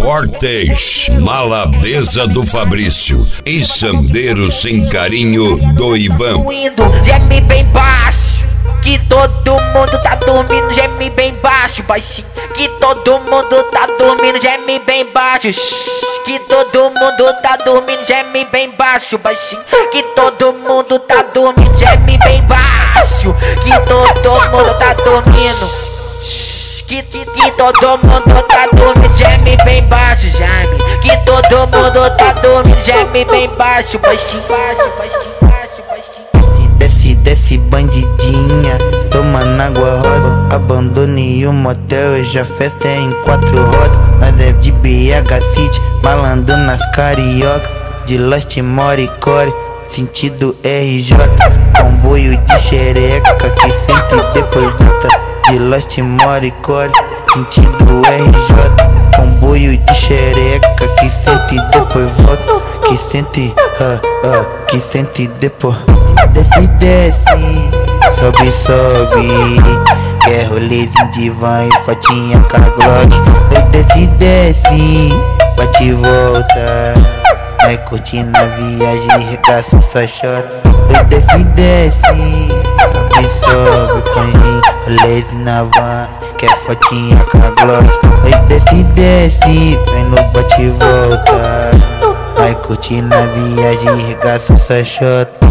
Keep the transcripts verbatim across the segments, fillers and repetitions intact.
Fortes, Malabeza do Fabrício e Sandeiro Sem Carinho do Ivan. Indo, geme bem baixo, que todo mundo tá dormindo, geme bem baixo, baixinho. Que todo mundo tá dormindo, geme bem baixo. Que todo mundo tá dormindo, geme bem baixo, baixinho. Que todo mundo tá dormindo, geme bem baixo. Que todo mundo tá dormindo. Que, que, que todo mundo tá dormindo, geme bem baixo, geme. Que todo mundo tá dormindo, geme bem baixo, baixinho, baixo, baixinho, baixo, baixinho. Desce, desce, bandidinha, tomando água roda. Abandonei o motel, hoje a festa é em quatro rodas. Nós é de B H City, malandro nas carioca. De Lost Moricore, sentido R J. Comboio de xereca, que sente e depois volta. De Lost Moricore, sentido R J. Comboio de xereca, que sente e depois volta. Que sente, ah, ah, que sente e depois. Desce, desce, sobe, sobe. Quer rolezinho de van e fotinha com a Glock. Oi, desce, desce, bate e volta. Vai curtindo a viagem, regaça, só chora. Oi, desce, desce, sobe, sobe, põe rolezinho na van. Quer fotinha com a Glock. Oi, desce, desce, vem no bate e volta. Vai curtindo a viagem, regaça, só chora.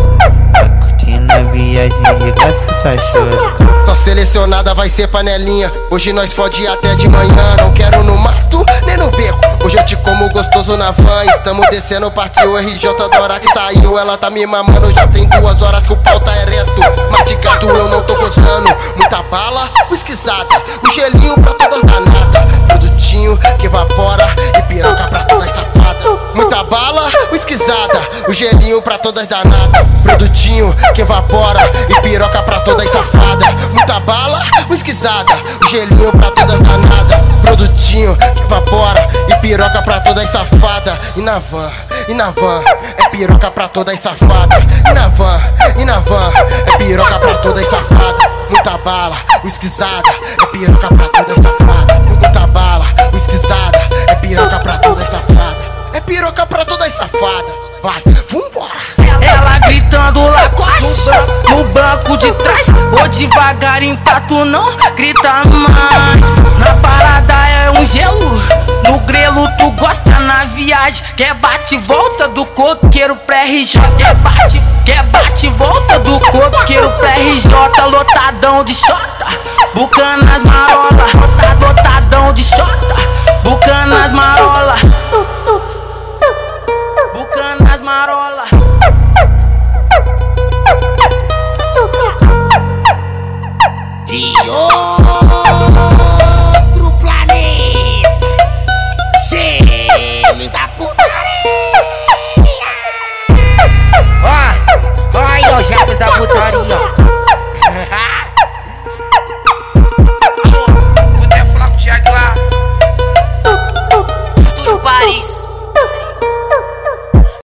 Na viagem, regaça, só chora. Só selecionada vai ser panelinha. Hoje nós fode até de manhã. Não quero no mato, nem no beco. Hoje eu te como gostoso na van. Estamos descendo, partiu R J da hora que saiu. Ela tá me mamando, já tem duas horas que o pau tá ereto. Matigado eu não tô gozando. Muita bala, whiskyzada. O gelinho pra todas danadas. Produtinho que evapora e piroca pra todas safadas. Muita bala, whiskyzada. O gelinho pra todas danadas. Produtinho que evapora e piroca pra todas safadas. Muita bala, whiskyzada. O gelinho pra todas danadas. Produtinho que evapora e piroca pra todas safadas. E na van, e na van, é piroca pra todas safadas. E na van, e na van, é piroca pra todas safadas. Muita bala, whiskyzada, é piroca pra todas safadas. Muita bala, whiskyzada, é piroca pra todas safadas. É piroca pra todas safadas. Vai, vambora. Ela gritando Lacoste no banco de trás. Vou devagarinho pra tu não grita mais. Na parada é um gelo, no grelo tu gosta na viagem. Quer bate e volta do coqueiro pré-R J. Quer bate, quer bate e volta do coqueiro pré-R J. Lotadão de xota, bucana